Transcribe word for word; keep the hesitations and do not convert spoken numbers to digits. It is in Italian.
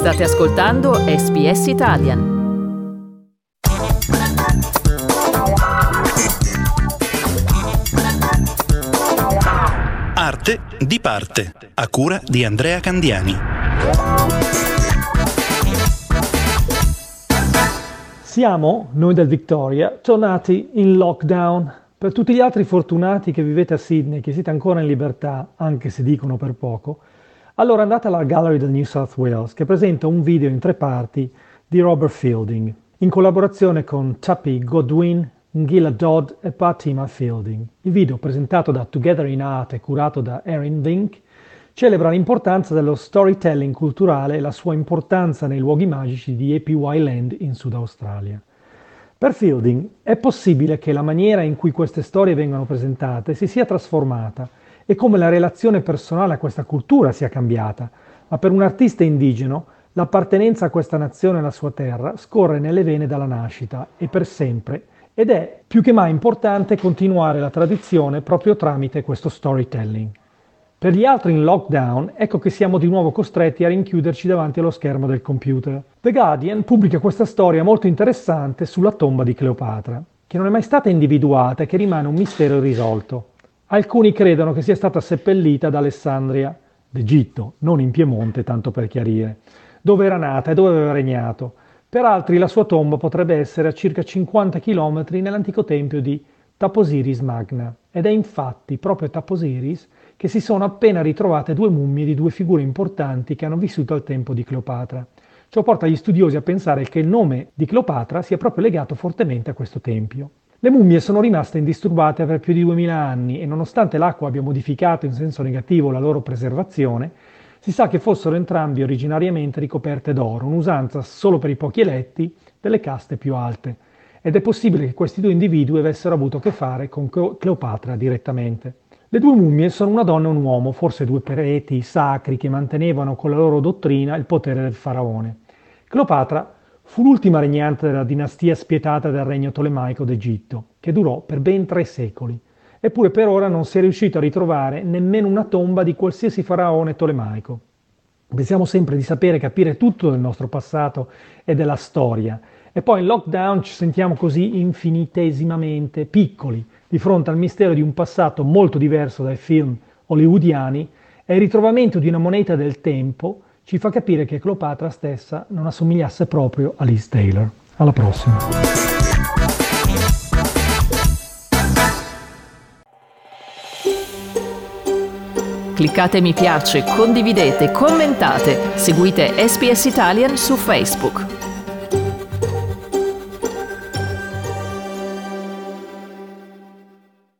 State ascoltando S B S Italian. Arte di parte, a cura di Andrea Candiani. Siamo, noi del Victoria, tornati in lockdown. Per tutti gli altri fortunati che vivete a Sydney, che siete ancora in libertà, anche se dicono per poco, allora andate alla Gallery del New South Wales, che presenta un video in tre parti di Robert Fielding, in collaborazione con Tuppy Godwin, Ngila Dodd e Fatima Fielding. Il video, presentato da Together in Art e curato da Erin Vink, celebra l'importanza dello storytelling culturale e la sua importanza nei luoghi magici di A P Y Land in Sud Australia. Per Fielding è possibile che la maniera in cui queste storie vengono presentate si sia trasformata e come la relazione personale a questa cultura sia cambiata, ma per un artista indigeno l'appartenenza a questa nazione e alla sua terra scorre nelle vene dalla nascita e per sempre, ed è più che mai importante continuare la tradizione proprio tramite questo storytelling. Per gli altri in lockdown, ecco che siamo di nuovo costretti a rinchiuderci davanti allo schermo del computer. The Guardian pubblica questa storia molto interessante sulla tomba di Cleopatra, che non è mai stata individuata e che rimane un mistero irrisolto. Alcuni credono che sia stata seppellita ad Alessandria, d'Egitto, non in Piemonte, tanto per chiarire, dove era nata e dove aveva regnato. Per altri la sua tomba potrebbe essere a circa cinquanta chilometri nell'antico tempio di Taposiris Magna, ed è infatti proprio a Taposiris che si sono appena ritrovate due mummie di due figure importanti che hanno vissuto al tempo di Cleopatra. Ciò porta gli studiosi a pensare che il nome di Cleopatra sia proprio legato fortemente a questo tempio. Le mummie sono rimaste indisturbate per più di duemila anni e nonostante l'acqua abbia modificato in senso negativo la loro preservazione, si sa che fossero entrambi originariamente ricoperte d'oro, un'usanza solo per i pochi eletti delle caste più alte, ed è possibile che questi due individui avessero avuto a che fare con Cleopatra direttamente. Le due mummie sono una donna e un uomo, forse due preti sacri che mantenevano con la loro dottrina il potere del faraone. Cleopatra fu l'ultima regnante della dinastia spietata del regno tolemaico d'Egitto, che durò per ben tre secoli. Eppure per ora non si è riuscito a ritrovare nemmeno una tomba di qualsiasi faraone tolemaico. Pensiamo sempre di sapere e capire tutto del nostro passato e della storia, e poi in lockdown ci sentiamo così infinitesimamente piccoli di fronte al mistero di un passato molto diverso dai film hollywoodiani, e il ritrovamento di una moneta del tempo ci fa capire che Cleopatra stessa non assomigliasse proprio a Liz Taylor. Alla prossima. Cliccate mi piace, condividete, commentate, seguite S B S Italian su Facebook.